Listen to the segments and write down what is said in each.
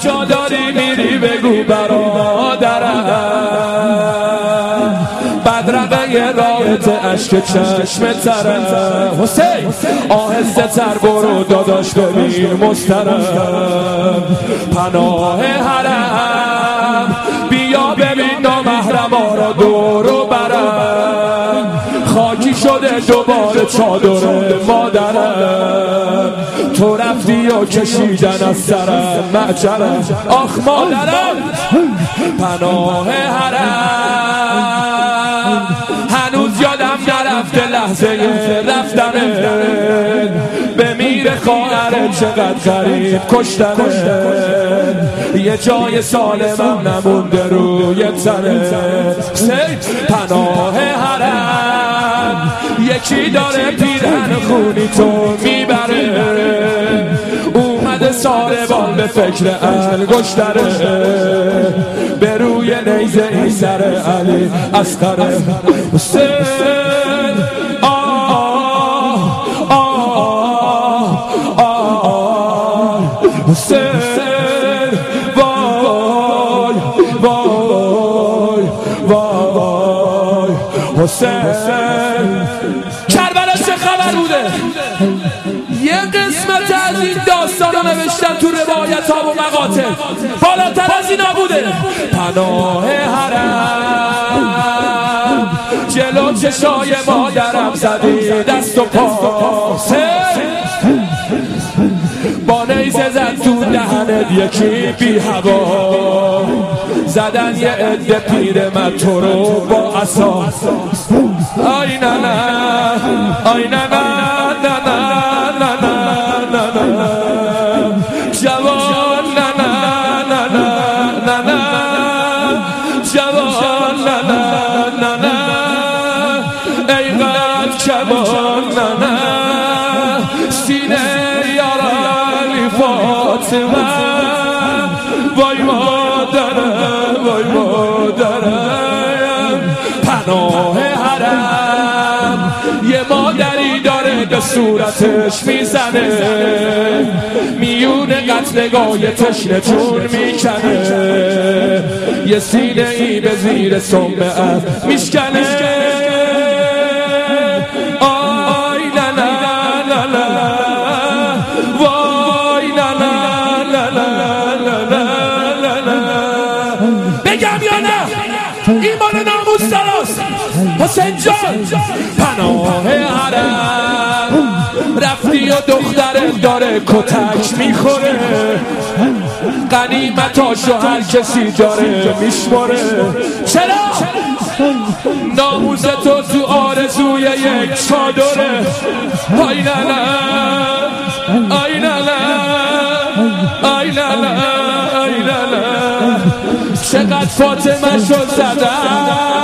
کجا داری میری بگو برادرم، بدرقه راحت عشق چشم ترم. حسین آهسته تر برو داداش ببین مسترم، پناه حرم بیا ببین نامحرما را دور و برم، خاکی شده دوباره چادر مادرم، تو رفتی و کشیدن از سرم معجرم. آخ مادرم پناه حرم، هنوز یادم نرفته لحظه رفتنه، بمیر خواهرت چقدر غریب کشتنه، یه جای سالمم نمونده روی تنه. پناه حرم یکی داره پیرهن خونی تو میبره، اومده ساربان به فکر انگشتره، به روی نیزه این سر علی اصغره. حسین آه آه آه حسین وای وای وای حسین. کربلا چه خبر بوده؟ یه قسمت از این داستان رو نوشتن تو روایت ها و مقاطع، بالاتر از اینا بوده. پناه حرم جلو چشای مادرم زدی دست و پا، با نیزه زد تو دهنت یکی بی هوا، زدن یه عده پیرمرد تو رو با عصا. آی نه نه آی نه نه نه نه نه نه نه جوان نه نه نه نه نه نه جوان نه نه نه نه ای قد جوان نه نه سینه یارانی فاطمه. وای مادرم وای مادرم پناه حرم یه مادری داره به صورتش میزنه، میون قتلگاه تشنه چون میکنه، یه سینه ای به زیر سمعت میشکنه. آی نه نه نه نه وای نه نه نه نه نه نه. بگم یا نه ایمان ناموس دراست حسین جان. پناه حرم رفتی و دخترت داره کتک میخوره، غنیمتاشو هر کسی داره میشماره. چرا؟ ناموس تو تو آرزوی یک چادره. آی نه نه آی نه نه آی نه نه آی نه نه چقدر فاطمه شد زدن.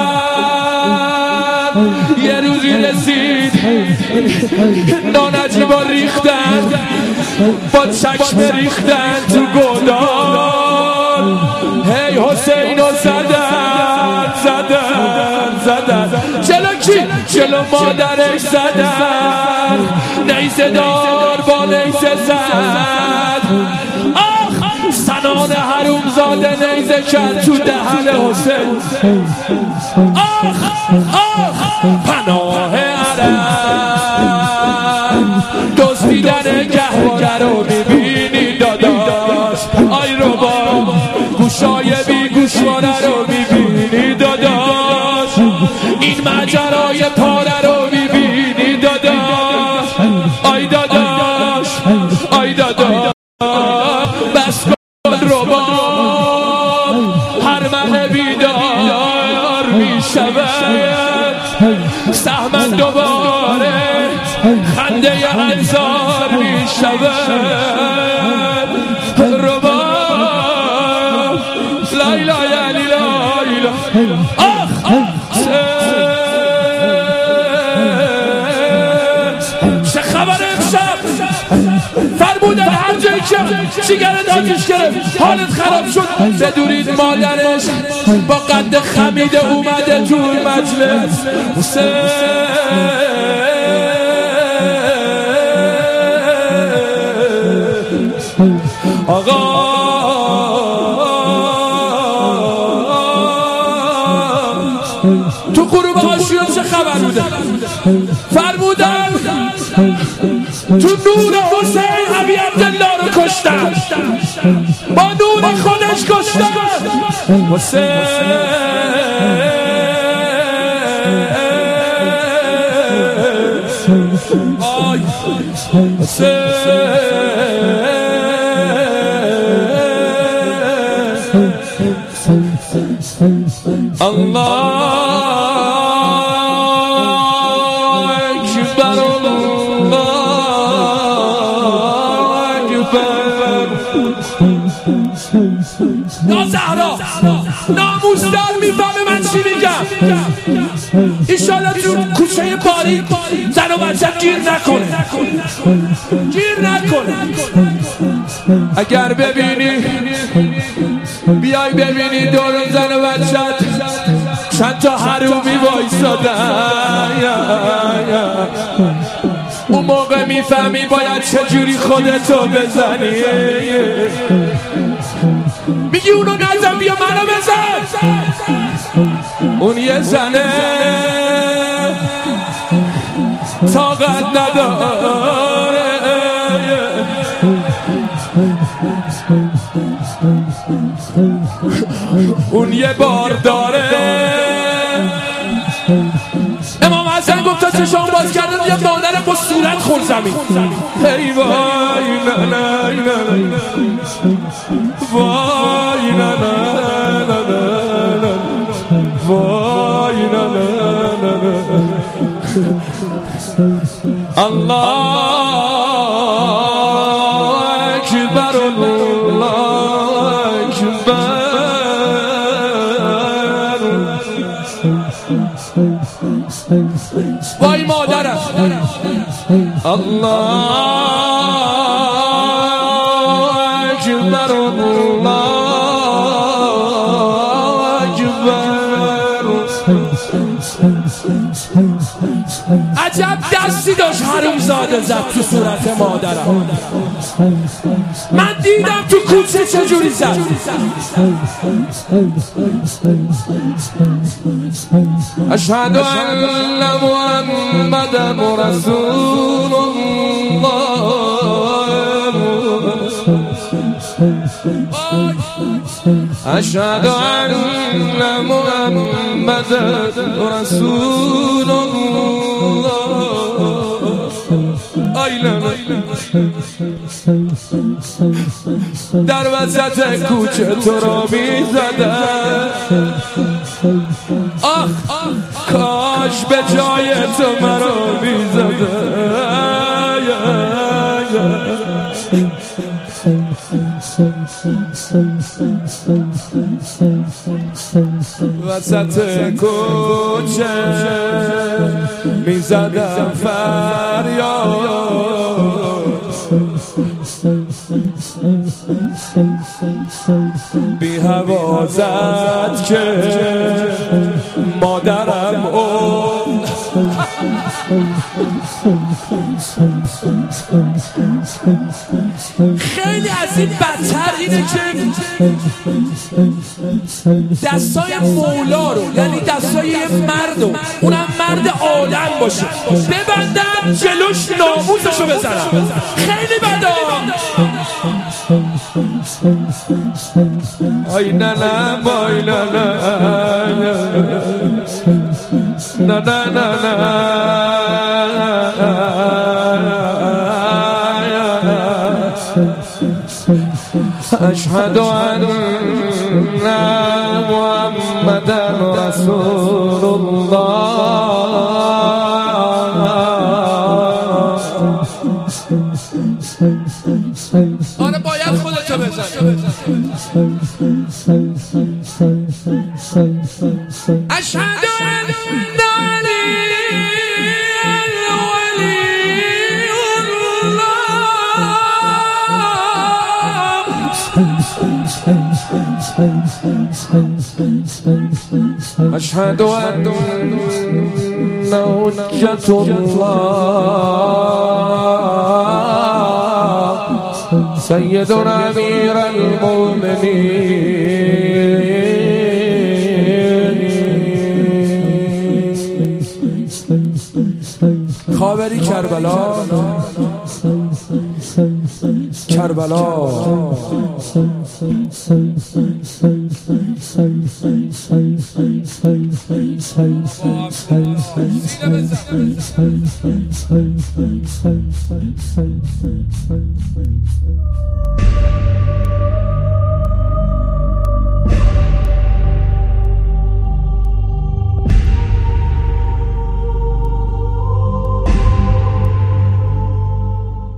یه روزی رسید نانجیبا ریختن، با چشم ریختن تو گودال، هی حسینو زدن زدن زدن. جلو کی؟ جلو مادرش زدن، نیزه دار با نیزه زد. آخ سنان حروم زاده نیزه کرد تو دهن حسین. آخ آخ پناه حرم دزدیدن گهواره رو میبینی داداش. آی رو با گوشای بی گوشواره رو میبینی داداش، این ماجرای پاره رو میبینی داداش. آی داداش آی داداش بس کن رو با هر من بیدار میشود، سهمن دوباره خنده انصار میشود. ربا لا اله الا الله. آخ چه خبر امشب؟ فرمودن هر جایی که سیگارت آتیش گرفت حالت خراب شد بدونید مادرش با قد خمیده اومده توی مجلس. آقا تو نور حسین ابی عبدالله رو کشتن، با نور خودش کشتن. حسین الله اکبر الله اکبر. یا زهرا ناموسدار میفهمه من چی میگم. ایشالا تو کوچه باری زن و بچه گیر نکنه. اگر ببینی بیای ببینی دور زن و بچه چند تا حرومی وایسادن، اون موقع میفهمی باید چجوری خودتو بزنی. میگی اونو نزن بیا منو بزن. اون یه زنه طاقت نداره. اون یه بار داره. امام حسن گفت تا چشام باز کردن یه مادر با صورت خور زمین. ای وای نه نه نه وای نه نه نه وای نه نه الله اکبر الله اکبر. وای مادرم الله اکبر الله اکبر. عجب دستی داشت حرومزاده زد تو صورت مادرم. من دیدم تو کوچه چجوری زد. اشهد ان محمد رسول الله. اشهد ان محمد رسول الله. در وسط کوچه تو را می زدن. آخ کاش به جای تو مرا می زدن. وسط کوچه می زدم فریاد. بی هوا زد که مادرم خیلی از این بدتر اینه که دستای مولا رو، یعنی دستای یه مرد رو، اونم مرد عالم باشه، ببندم جلوش ناموسشو بزنم. خیلی بده. آی نه نه بای نه نه نه نه نه اشهد ان محمد رسول الله. آره باید خودتو بزن. اشهد ان علی ولی الله. اشهد ان حجت الله سیدنا امیر المؤمنین. شما بری کربلا کربلا